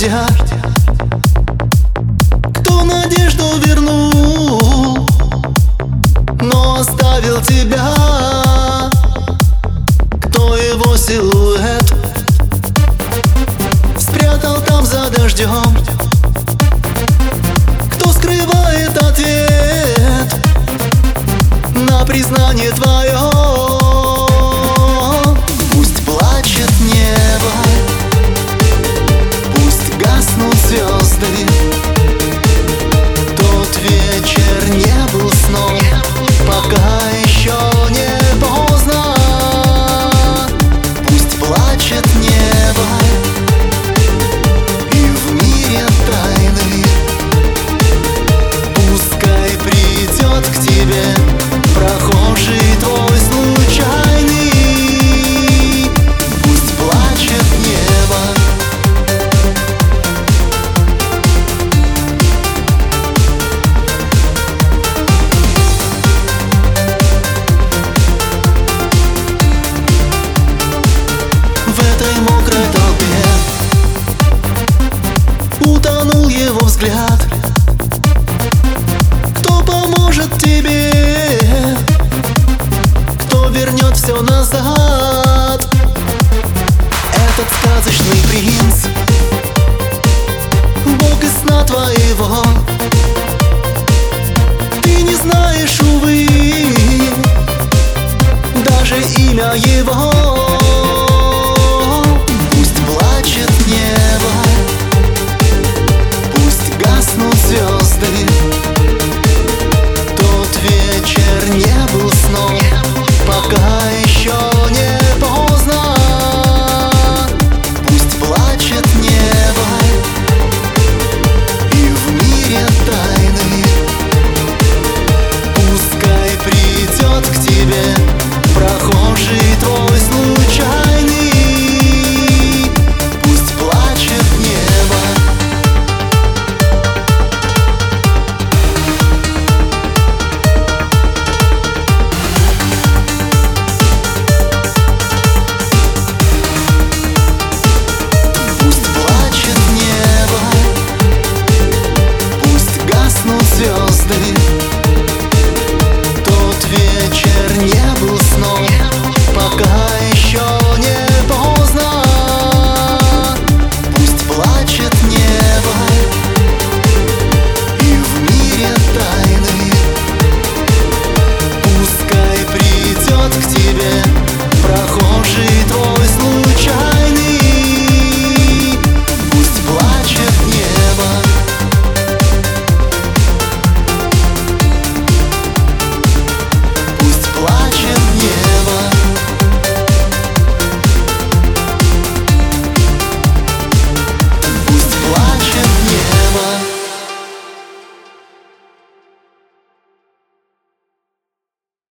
дождя? Кто надежду вернул, но оставил тебя? Кто его силуэт спрятал там за дождем? Кто скрывает ответ на признание твое? Пусть плачет небо, пусть гаснут звезды. Тот вечер не был сном, пока еще не поздно. Пусть плачет небо, и в мире тайны пускай придет к тебе прохожий твой случайный. Пусть плачет небо. В этой мокрой толпе утонул его взгляд. Кто поможет тебе? Кто вернет все назад? Этот сказочный принц, Бог из сна твоего. Ты не знаешь, увы, даже имя его.